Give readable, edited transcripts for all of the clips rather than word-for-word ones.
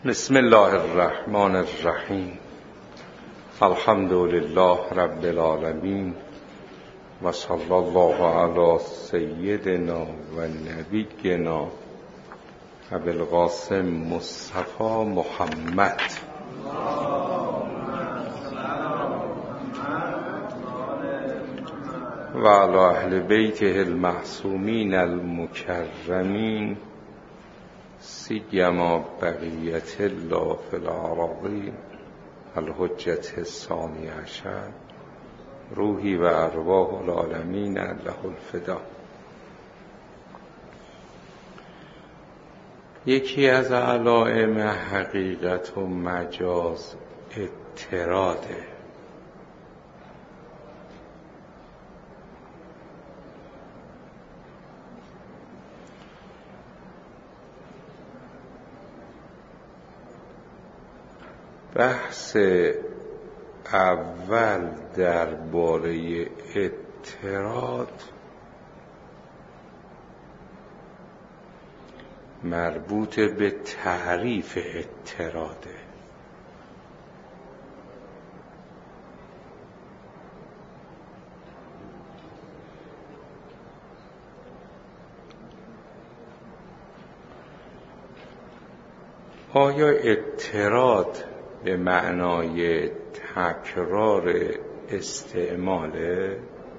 بسم الله الرحمن الرحیم. الحمد لله رب العالمین و صلی الله علی سیدنا و نبینا ابی القاسم مصطفی محمد و علی اهل بیته المعصومین المکرمین سیما بقیت الله فی الارضین الحجة الثانی عشر روحی و ارواح العالمین له الفدا. یکی از علائم حقیقت و مجاز اضطراده. بحث اول درباره اضطراد مربوط به تعریف اضطراده. آیا اضطراد به معنای تکرار استعماله؟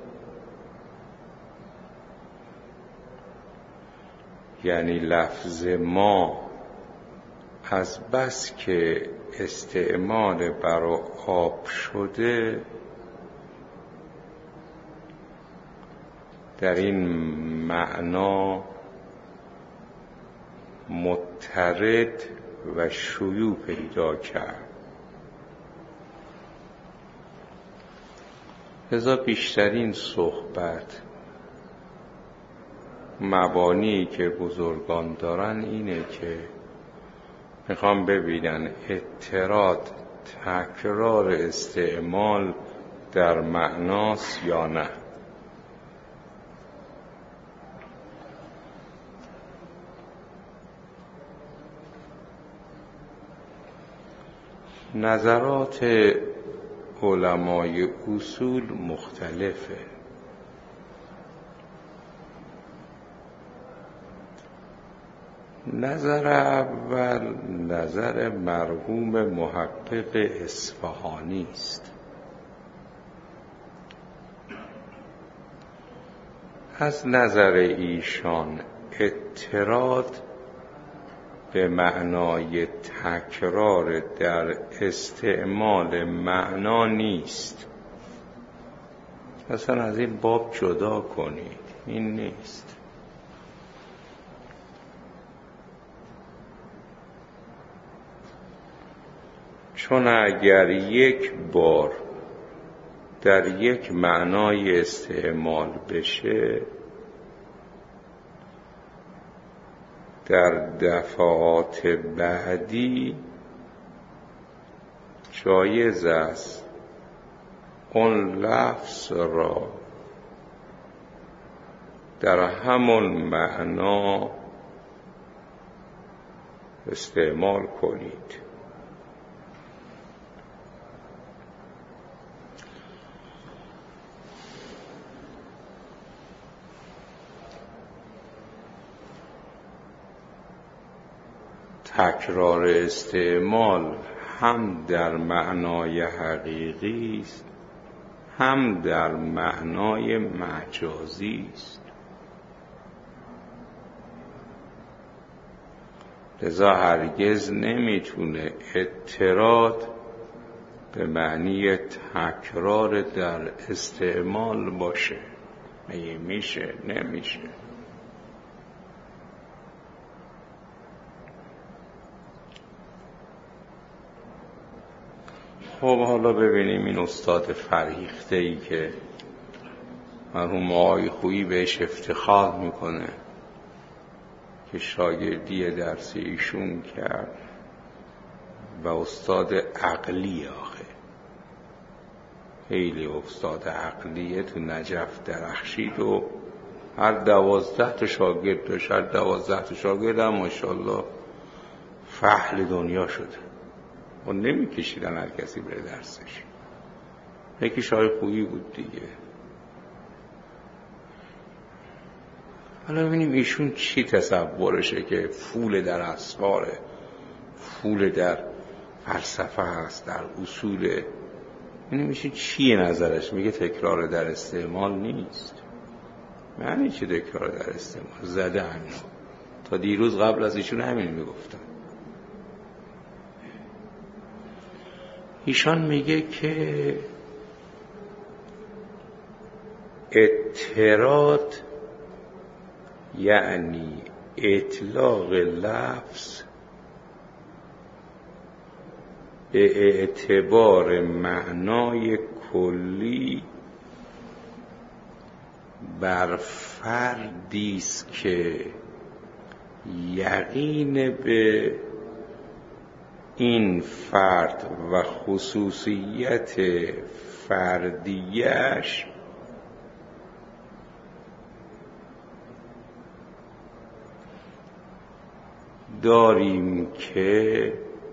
یعنی لفظ ما از بس که استعمال برای آب شده در این معنا مضطرد و شیوع پیدا کرد. لذا بیشترین صحبت مبانی که بزرگان دارن اینه که میخوام ببینن اضطراد تکرار استعمال در معناست یا نه. نظرات علمای اصول مختلفه. نظر اول نظر مرحوم محقق اصفهانی است. از نظر ایشان اضطراد به معنای تکرار در استعمال معنا نیست. اصلا از این باب جدا کنید، این نیست. چون اگر یک بار در یک معنای استعمال بشه در دفعات بعدی جایز است اون لفظ را در همون معنا استعمال کنید. تکرار استعمال هم در معنای حقیقی است هم در معنای مجازی است. لذا هرگز نمیتونه اضطراد به معنی تکرار در استعمال باشه. میشه؟ نمیشه. خب حالا ببینیم این استاد فریخته ای که مرحوم آقای خویی بهش افتخار میکنه که شاگردی درس ایشون کرد و استاد عقلی، آخه خیلی استاد عقلیه، تو نجف درخشید و هر 12 تا شاگرد داشت. هر 12 تا شاگرد هم ماشاءالله فحل دنیا شده و نمیکشیدن هر کسی بره درسش. یکی شاه خویی بود دیگه. حالا ببینیم ایشون چی تصورشه که فول در اسفاره، فول در فلسفه هست، در اصوله. ببینیم ایشون چیه نظرش. میگه تکرار در استعمال نیست. معنی چه تکرار در استعمال؟ زده همین. تا دیروز قبل از ایشون همین میگفتن. ایشان میگه که اعتراض یعنی اطلاق لفظ به اعتبار معنای کلی بر فردی است که یقین به این فرد و خصوصیت فردیش داریم که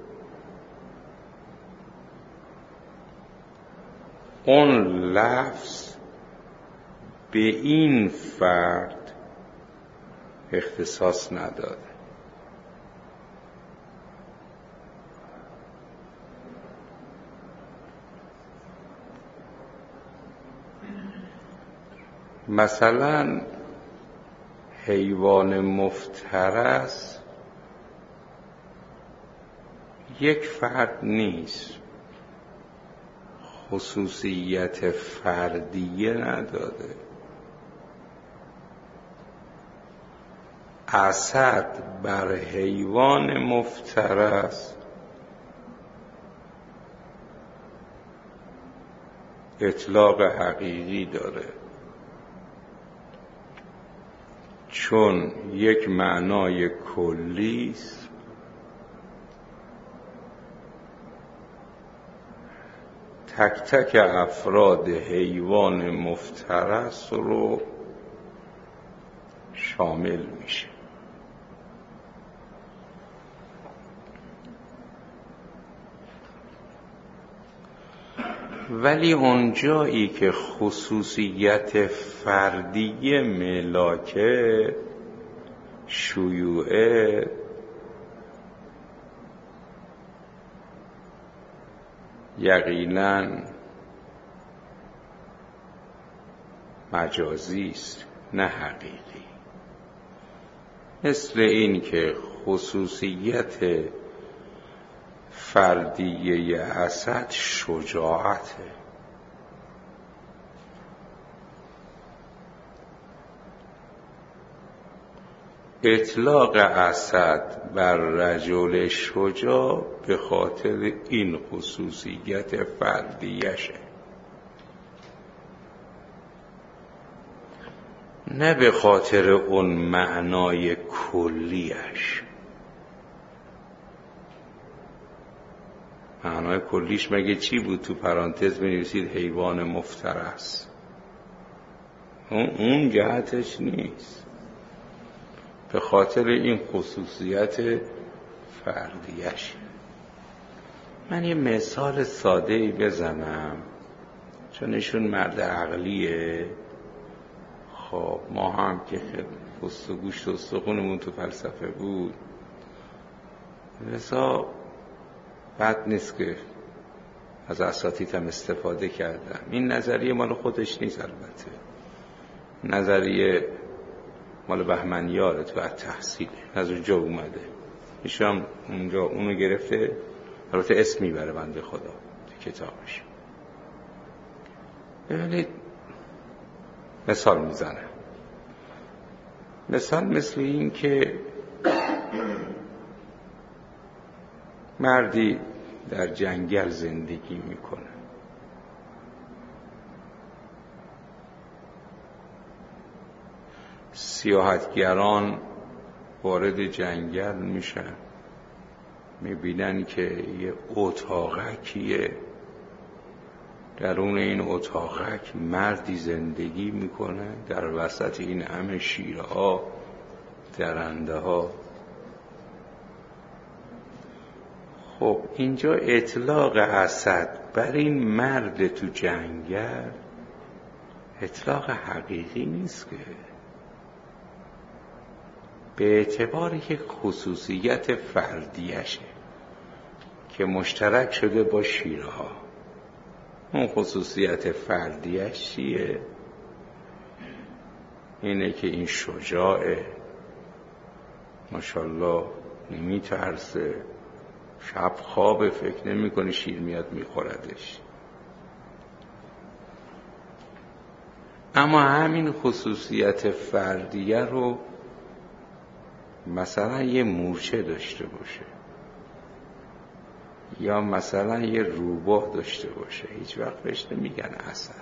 اون لفظ به این فرد اختصاص نداده. مثلا حیوان مفترس یک فرد نیست، خصوصیت فردیه نداده. اسد بر حیوان مفترس اطلاق حقیقی داره، چون یک معنای کلی است تک تک افراد حیوان مفترس رو شامل میشه. ولی اونجایی که خصوصیت فردی ملاکه شیوعه یقیناً مجازی است نه حقیقی. مثل این که خصوصیت فردیه اسد شجاعته، اطلاق اسد بر رجل شجاع به خاطر این خصوصیت فردیشه، نه به خاطر اون معنای کلیش. معنای کلیش مگه چی بود؟ تو پرانتز بنویسید حیوان مفترس. اون جهتش نیست، به خاطر این خصوصیت فردیش. من یه مثال ساده‌ای بزنم چون ایشون مرد عقلیه. خب ما هم که پوست و گوشت و استخونمون تو فلسفه بود، لذا بد نیست که از اساتید هم استفاده کردم. این نظریه مال خودش نیست، البته نظریه مال بهمنیاره تو التحصیل، از اونجا اومده. ایشون اونجا اونو گرفته، البته اسم میبره بنده خدا تو کتابش. ببینید مثال میزنه. مثال مثل این که مردی در جنگل زندگی میکنه، سیاحتگران وارد جنگل میشن، میبینن که یه اتاقکیه، درون این اتاقک مردی زندگی میکنه در وسط این همه شیرها، درنده ها. خب اینجا اطلاق اسد بر این مرد تو جنگل اطلاق حقیقی نیست که، به اعتباری که خصوصیت فردیشه که مشترک شده با شیرها. اون خصوصیت فردیش چیه؟ اینه که این شجاعه، ماشاءالله نمیترسه، شب خواب فکر نمی کنه شیر میاد میخوردش. اما همین خصوصیت فردیه رو مثلا یه مورچه داشته باشه یا مثلا یه روباه داشته باشه، هیچ وقت بهش نمیگن اسد.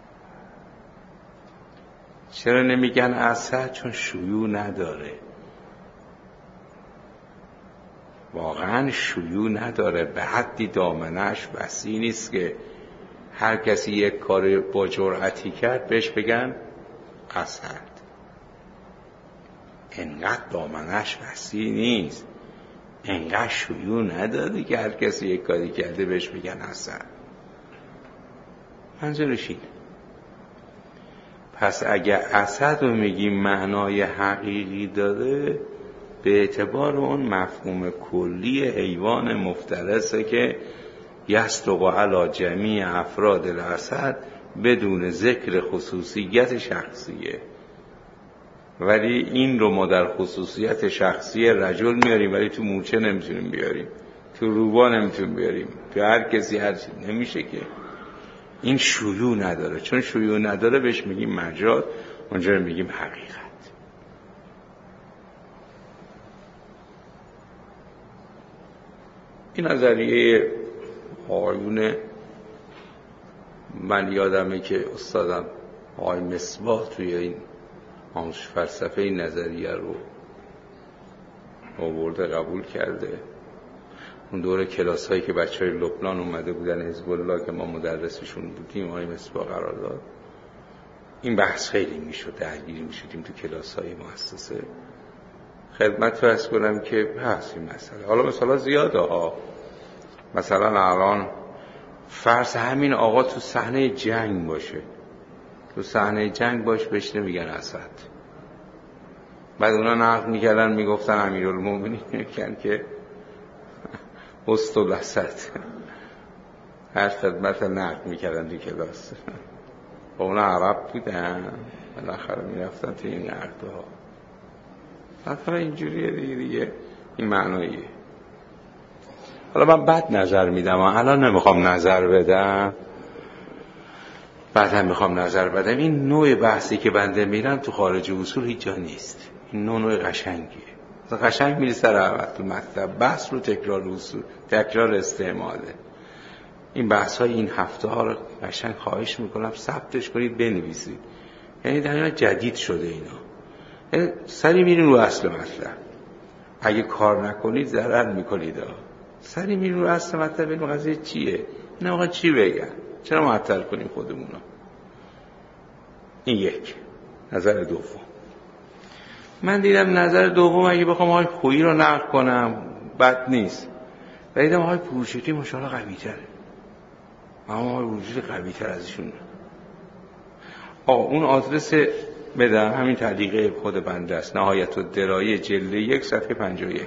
چرا نمیگن اسد؟ چون شیوع نداره، واقعا شیوع نداره، به حدی دامنه‌اش وسیع نیست که هر کسی یک کار با جرأتی کرد بهش بگن اسد. انقدر دامنه‌اش وسیع نیست، انقدر شیوع نداره که هر کسی یک کاری کرده بهش بگن اسد. منظورش اینه. پس اگه اسد رو میگیم معنای حقیقی داره، به اعتبار اون مفهوم کلی حیوان مفترسه که یصدق علی جمیع افراد الاسد بدون ذکر خصوصیت شخصیه. ولی این رو ما در خصوصیت شخصی رجل میاریم، ولی تو مورچه نمیتونیم بیاریم، تو روباه نمیتونیم بیاریم، تو هر کسی هر چی نمیشه که. این شیوع نداره، چون شیوع نداره بهش میگیم مجاز، اونجا رو میگیم حقیقت. این نظریه آقایون، من یادمه که استادم آقای مصباح توی این آموزش فلسفه این نظریه رو آورده قبول کرده. اون دوره کلاس هایی که بچه های لبنان اومده بودن حزب الله که ما مدرسشون بودیم، آقای مصباح قرار داد، این بحث خیلی میشد، درگیری میشدیم تو کلاس های مؤسسه. خدمت فرض کنم که هست این مسئله. حالا مثلا زیاده ها، مثلا الان فرض همین آقا تو صحنه جنگ باشه، تو صحنه جنگ باش بهش نمیگن اسد. بعد اونا نقد میکردن میگفتن امیرالمومنین میگن که اسطالاسد. هر خدمت نقد میکردن تو کلاس. اونا عرب بودن، بالاخره میرفتن تو این نقدها. مثلا اینجوریه دیگه این معناییه. حالا من بد نظر میدم، الان نمیخوام نظر بدم، بعدم میخوام نظر بدم. این نوع بحثی که بنده میرم تو خارج اصول هیچ جا نیست. این نوع قشنگیه، قشنگ میری سر اول تو مطلب، بحث رو تکرار اصول، تکرار استعماله. این بحث های این هفته ها رو قشنگ خواهش میکنم ثبتش کنید، بنویسید. یعنی در این جدید شده اینا، یعنی سری میرین رو اصل مطلب. اگه کار نکنید ضرر میکنید. سری میرین رو اصل مطلب، این قضیه چیه، نه آقا چی بگن، چرا معطل کنیم خودمونو. این یک. نظر دوم، من دیدم نظر دوم اگه بخوام آقای خویی رو نقد کنم بد نیست، و دیدم آقای پورشیتی ماشاءالله قوی تره، اما آقای پورشیتی قوی تر ازشون. اون آدرس بدم، همین تعلیقه خود بنده است، نهایت الدرایه جلد 1 صفحه 51.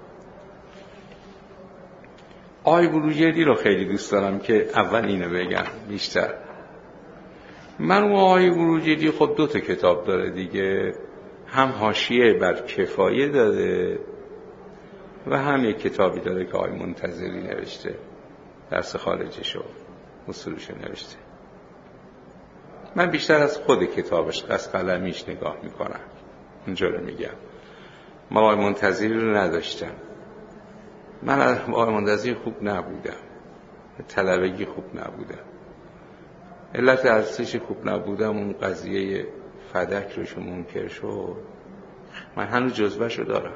آقای بروجردی رو خیلی دوست دارم که اول اینو بگم بیشتر. من و آقای بروجردی خب 2 کتاب داره دیگه، هم حاشیه بر کفایه داده و هم یک کتابی داره که آقای منتظری نوشته، درس خارجیشو اصولشو نوشته. من بیشتر از خود کتابش، از قلمیش نگاه میکنم، اونجا رو میگم. من آقای منتظری رو نداشتم، من از آقای منتظری خوب نبودم، طلبگی خوب نبودم. علت ارزش خوب نبودم اون قضیه فدک روش منکر شد. من هنوز جزوه‌شو دارم،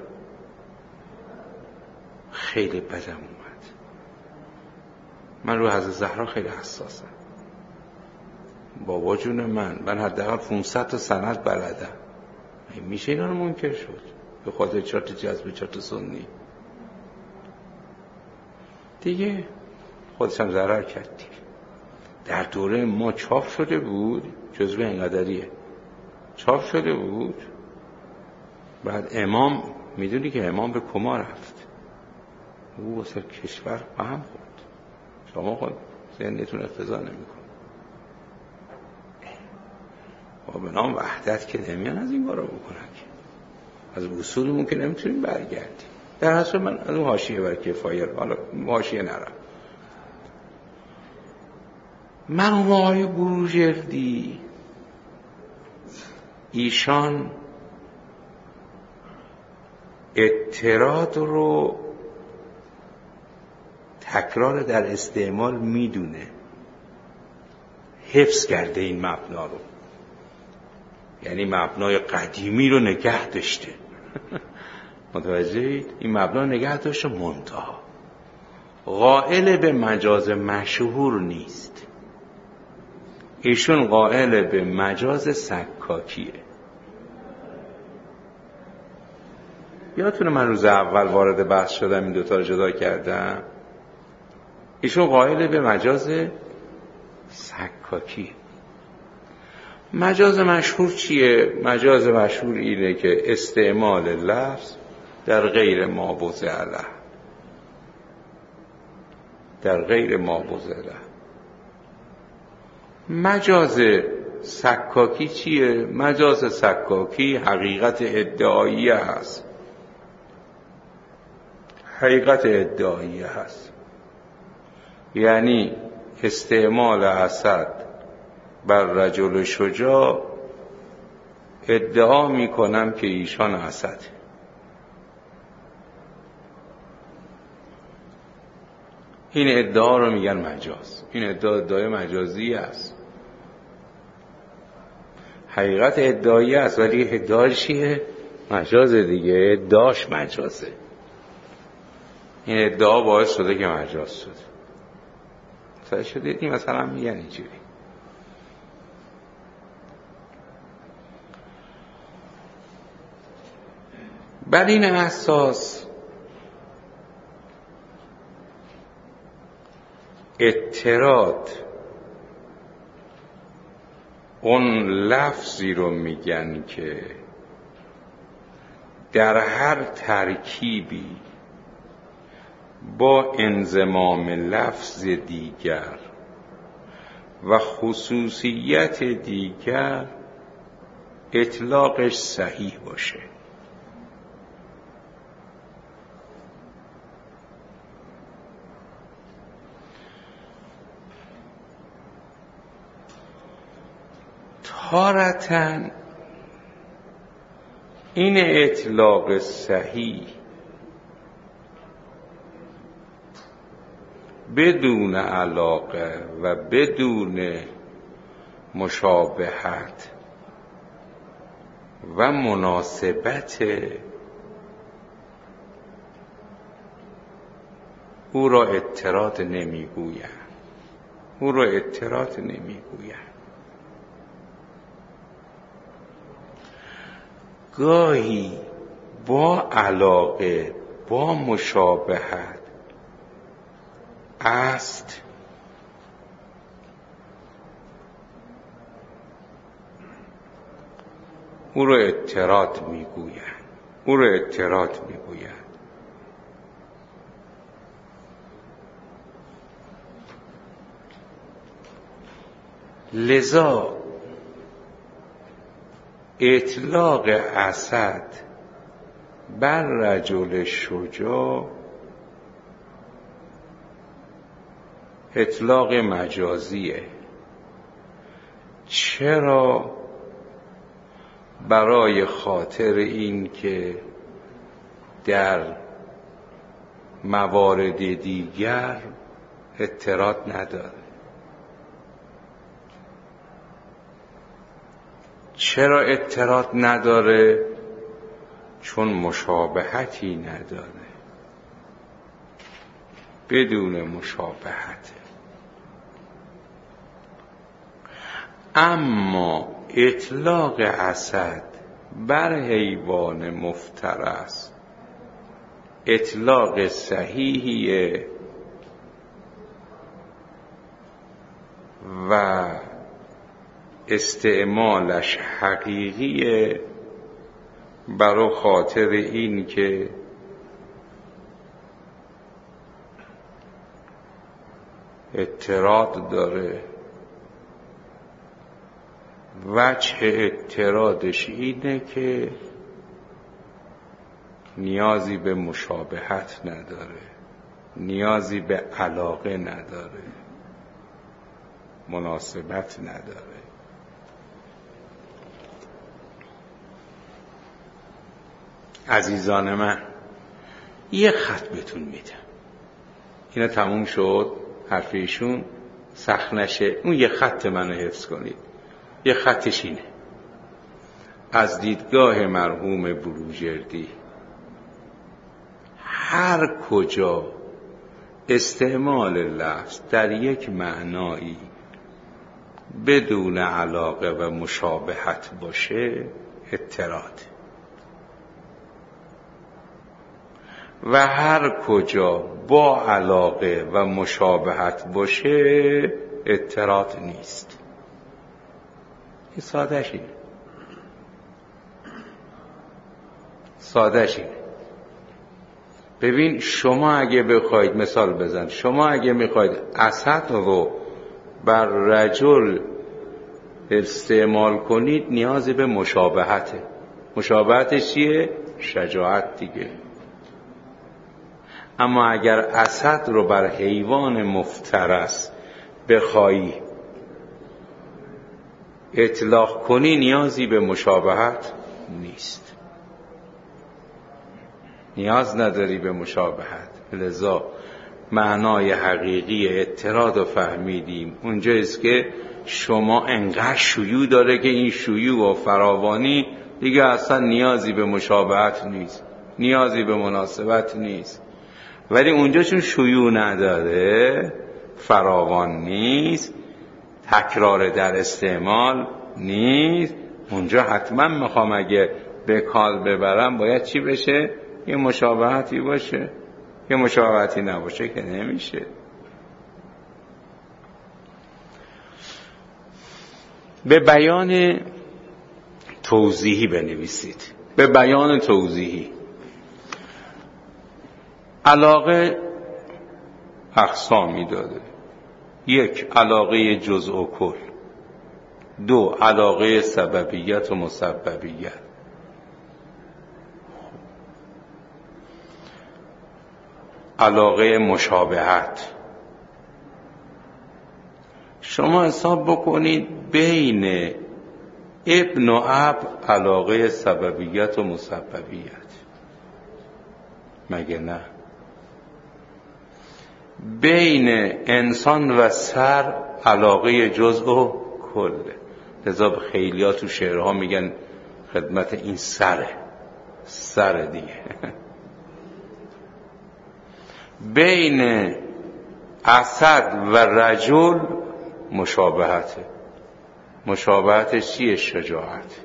خیلی بدم اومد. من رو حضرت زهرا خیلی حساسم. بابا جون من حداقل 500 تا سند بلدم، میشه اینا رو منکر شد به خاطر چارت جذب چارت سنی؟ دیگه خودش هم ضرر کرد دیگه. در دوره ما چاپ شده بود، جزوه اینقدریه چاپ شده بود. بعد امام، میدونی که امام به کما رفت، او واسه کشور به هم خورد. شما خود ذهنتون اقتضا نمی‌کنه. با به نام وحدت که نمیان از این کارا بکنن، از اصولمون که نمیتونیم برگردیم. در اصل من از اون حاشیه بر کفایه، حالا حاشیه نرم. مرحوم آقای بروجردی، ایشان اعتراض رو تکرار در استعمال میدونه، حفظ کرده این مبنا رو، یعنی مبنای قدیمی رو نگه داشته. متوجهید؟ این مبنا نگه داشته، منتها قائل به مجاز مشهور نیست. ایشون قائل به مجاز سکاکیه. یادتونه من روز اول وارد بحث شدم، این دوتا رو جدا کردم. ایشون قائل به مجاز سکاکیه. مجاز مشهور چیه؟ مجاز مشهور اینه که استعمال لفظ در غیر ما وضع له، در غیر ما وضع له. مجاز سکاکی چیه؟ مجاز سکاکی حقیقت ادعاییه هست، حقیقت ادعاییه هست. یعنی استعمال اسد بر رجل شجاع، ادعا میکنم که ایشان اسد. این ادعا رو میگن مجاز. این ادعای مجازی است، حقیقت ادعایی است، ولی ادعاش چیه؟ مجاز دیگه. ادعاش مجازه. این ادعا باعث شده که مجاز شده. مثلا شده مثلا میگن اینجوری. بر این اساس اعتراض اون لفظی رو میگن که در هر ترکیبی با انضمام لفظ دیگر و خصوصیت دیگر اطلاقش صحیح باشه. تارةً این اطلاق صحیح بدون علاقه و بدون مشابهت و مناسبت او را اعتراض نمیگویند. او را اعتراض نمیگویند. گاهی با علاقه، با مشابهت است او را اعتراض میگویند. او را اعتراض میگویند. لذا اطلاق اسد بر رجل شجاع اطلاق مجازیه. چرا؟ برای خاطر این که در موارد دیگر اعتراض نداره. چرا اعتراض نداره؟ چون مشابهتی نداره. بدون مشابهت. اما اطلاق اسد بر حیوان مفترس اطلاق صحیحیه و استعمالش حقیقیه برای خاطر این که اعتراض داره. وجه اعتراضش اینه که نیازی به مشابهت نداره، نیازی به علاقه نداره، مناسبت نداره. عزیزان من، یه خط بهتون میدم، اینا تموم شد، حرف ایشون سخت نشه. اون یه خط منو حفظ کنید. یه خطش اینه: از دیدگاه مرحوم بروجردی هر کجا استعمال لفظ در یک معنایی بدون علاقه و مشابهت باشه اعتراض، و هر کجا با علاقه و مشابهت باشه اعتراض نیست. این ساده‌ش اینه. ساده‌ش اینه. ببین، شما اگه بخواید مثال بزن، شما اگه میخواید اسد رو بر رجل استعمال کنید نیازی به مشابهته. مشابهتش چیه؟ شجاعت دیگه. اما اگر اسد رو بر حیوان مفترس بخوای اطلاق کنی نیازی به مشابهت نیست، نیاز نداری به مشابهت. لذا معنای حقیقی اعتراض رو فهمیدیم. اونجاییست که شما انقدر شیوع داره که این شیوع و فراوانی دیگه اصلا نیازی به مشابهت نیست، نیازی به مناسبت نیست. ولی اونجا چون شیوع نداره، فراوان نیست، تکرار در استعمال نیست، اونجا حتما میخوام اگه به کار ببرم باید چی بشه؟ یه مشابهتی باشه. یه مشابهتی نباشه که نمیشه. به بیان توضیحی بنویسید. به بیان توضیحی. علاقه اقسامی داده: 1 علاقه جزء و کل، 2 علاقه سببیت و مسببیت. علاقه مشابهت شما حساب بکنید بین ابن و اب علاقه سببیت و مسببیت، مگه نه؟ بین انسان و سر علاقه جزء و کله. لذا خیلی ها تو شعرها میگن خدمت این سر دیگه. بین اسد و رجل مشابهته. مشابهتش چیه؟ شجاعت.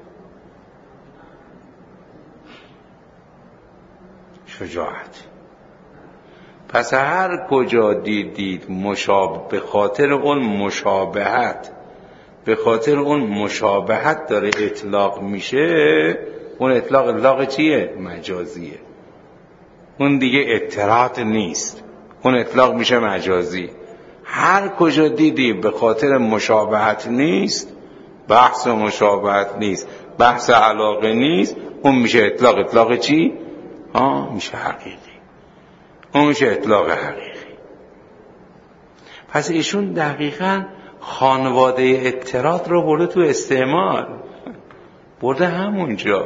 پس هر کجا دیدید به خاطر اون مشابهت داره اطلاق میشه، اون اطلاق چیه؟ مجازیه. اون دیگه اعتراض نیست، اون اطلاق میشه مجازی. هر کجا دیدی به خاطر مشابهت نیست، بحث مشابهت نیست، بحث علاقه نیست، اون میشه اطلاق چی؟ میشه حقیقی. اون میشه اطلاق حقیقی. پس ایشون دقیقاً خانواده اعتراض رو برده تو استعمال، برده همونجا.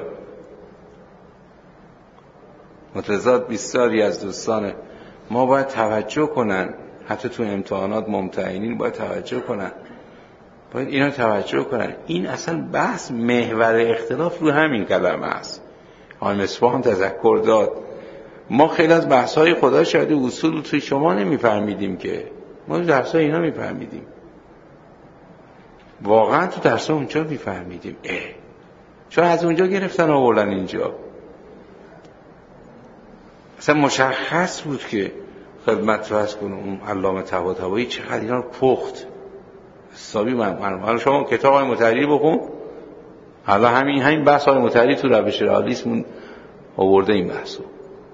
متضاد بسیاری از دوستان ما باید توجه کنن، حتی تو امتحانات ممتحنین باید توجه کنن، باید اینا توجه کنن. این اصلا بحث محور اختلاف رو همین کلمه است. آقای مصباح هم تذکر داد ما خیلی از بحث‌های خدا شاید اصول توی شما نمیفهمیدیم، که ما تو درس‌های اینا میفهمیدیم. واقعا تو درس‌ها اونجا میفهمیدیم. چون از اونجا گرفتن آوردن اینجا. اصلا مشخص بود که خدمت رو هست کنه اون علامه طباطبایی چقدر اینا رو پخت. حسابی من حالا شما کتاب های متحری بخون، حالا همین بحث های متحری تو روش رئالیسم آورده این بحثو،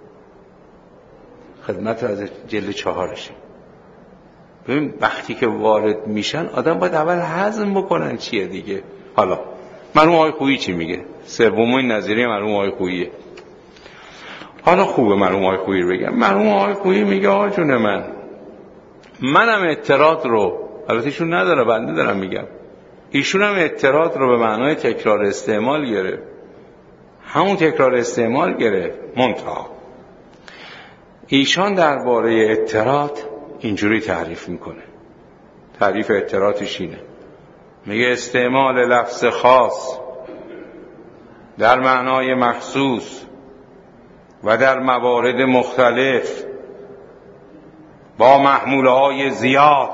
خدمت از جلد 4شه. ببین وقتی که وارد میشن آدم باید اول هضم بکنن چیه دیگه. حالا مرحوم آقای خویی چی میگه؟ سومین نظریه مرحوم آقای خوییه. حالا خوبه مرحوم آقای خویی رو بگم. مرحوم آقای خویی میگه آقا جون منم اعتراض رو، البته ایشون نداره بنده دارم میگم، ایشون هم اعتراض رو به معنای تکرار استعمال گرفت، همون تکرار استعمال گرفت. منتها ایشان درباره اعتراض اینجوری تعریف میکنه، تعریف اعتراضش اینه، میگه استعمال لفظ خاص در معنای مخصوص و در موارد مختلف با محمولهای زیاد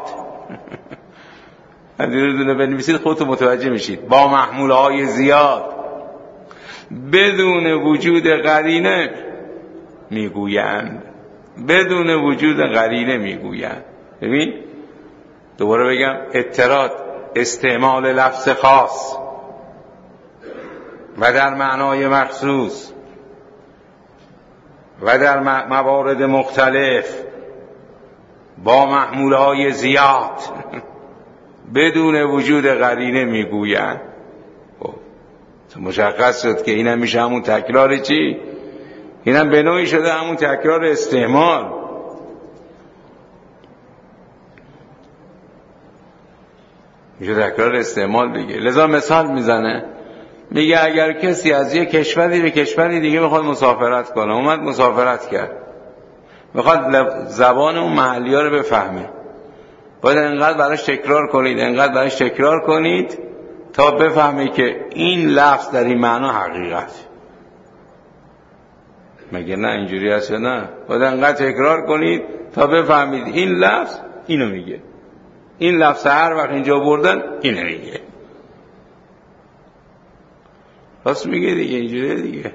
دونه بنویسید خودتون متوجه میشید، با محمولهای زیاد بدون وجود قرینه میگویند، بدون وجود قرینه میگویند. ببین دوباره بگم، اعتراض استعمال لفظ خاص و در معنای مخصوص و در موارد مختلف با محمولهای زیاد بدون وجود قرینه میگویند. مشخص شد که اینم میشه همون تکرار چی؟ اینم به نوعی شده همون تکرار استعمال. میشه تکرار استعمال دیگه. لذا مثال میزنه، میگه اگر کسی از یک کشوری به کشوری دیگه بخواد مسافرت کنه، اومد مسافرت کرد، میخواد زبان اون محلی ها رو بفهمه، باید انقدر براش تکرار کنید، انقدر براش تکرار کنید تا بفهمه که این لفظ در این معنا حقیقت. مگه نه اینجوری هست یا نه؟ باید انقدر تکرار کنید تا بفهمید این لفظ اینو میگه، این لفظ هر وقت اینجا بردن اینو میگه. راست میگه دیگه، اینجوریه دیگه.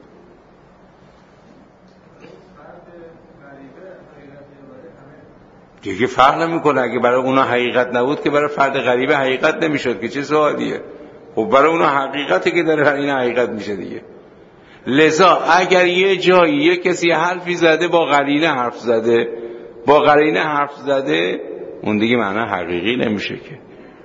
دیگه فرق نمیکنه، اگه برای اونا حقیقت نبود که برای فرد غریبه حقیقت نمیشد که، چه سوادیه؟ خب برای اونا حقیقتی که داره این حقیقت میشه دیگه. لذا اگر یه جایی یه کسی حرفی زده با قرینه حرف زده، با قرینه حرف زده، اون دیگه معنی حقیقی نمیشه که.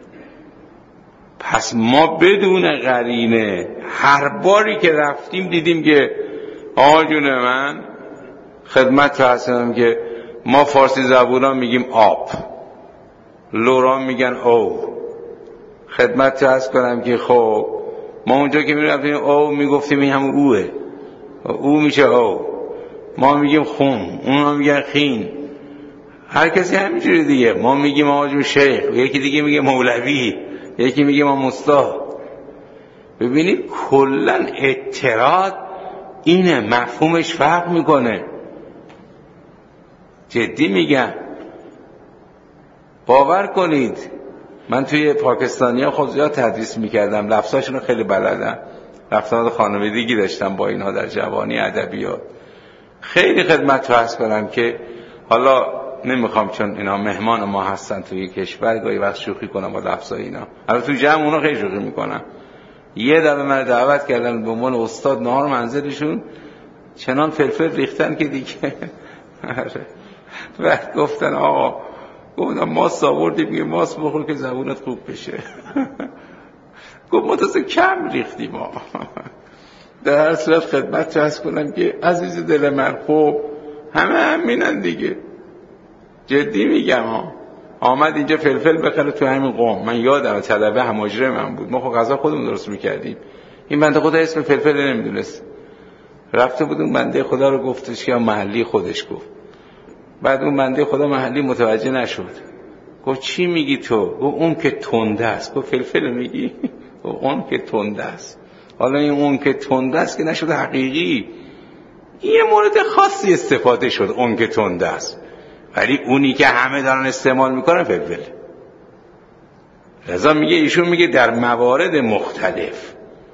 پس ما بدون قرینه هر باری که رفتیم دیدیم که آقا جون من خدمت هستم که ما فارسی زبونا میگیم آب، لوران میگن او. خدمت عرض کنم که خب ما اونجا که میرفتیم او میگفتیم این همون اوه، او میشه او. ما میگیم خون، اونا میگن خین، هر کسی همینجوری دیگه. ما میگیم آقا جون شیخ، یکی دیگه میگه مولوی، یکی میگه ما مستا. ببینید کلن اعتراض اینه، مفهومش فرق میکنه. جدی میگم، باور کنید من توی پاکستانی ها خب زیاد تدریس میکردم، لفظاشون رو خیلی بلدم، رفتار خانوادگی داشتم با اینها در جوانی ادبیات. خیلی خدمت عرض کنم که حالا نمیخوام چون اینا مهمان ما هستن توی کشور گاهی وقت شوخی کنم با لفظای اینا، البته توی جمع اونا خیلی شوخی میکنم. یه دفعه من دعوت کردن به عنوان استاد نهار منزلشون، چنان فلفل ریختن که دیگه بعد گفتن آقا، گفتم ماست آوردیم، میگه ماست بخور که زبونت خوب بشه. گفت ما تازه کم ریختیم ما. در هر صورت خدمت عرض کنم که عزیز دل من، خب همه همینن دیگه، جدی میگم ها. آمد اینجا فلفل بخره تو همین قوم، من یادم طلبه هماجره من بود، ما خب غذا خودمون درست میکردیم، این بنده خدا اسم فلفل نمیدونست، رفته بود اون بنده خدا رو گفتش که محلی خودش گفت. بعد اون بنده خدا محلی متوجه نشد، گفت چی میگی تو؟ گفت اون که تنده است. گفت فلفل میگی؟ گفت اون که تنده است. حالا این اون که تنده است که نشده حقیقی، یه مورد خاصی استفاده شد اون که تنده است، ولی اونی که همه دارن استعمال میکنن فلفل. لذا میگه، ایشون میگه در موارد مختلف.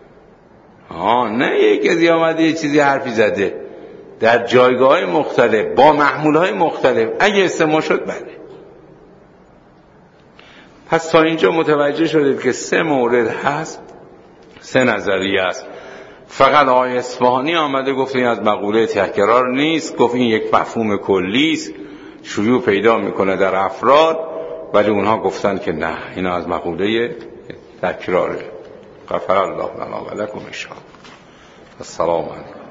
نه یک کسی آمده یه چیزی حرفی زده در جایگاه مختلف با محمولهای مختلف، اگه استعمال شد بله. پس تا اینجا متوجه شدید که 3 مورد هست، 3 نظریه است. فقط آقای اصفهانی آمده گفت این از مقوله تکرار نیست، گفت این یک مفهوم کلی است، شیوع پیدا میکنه در افراد، ولی اونها گفتن که نه، این از مقوله تکراره. غفر الله لنا و لکم ان شاء الله. السلام علیکم.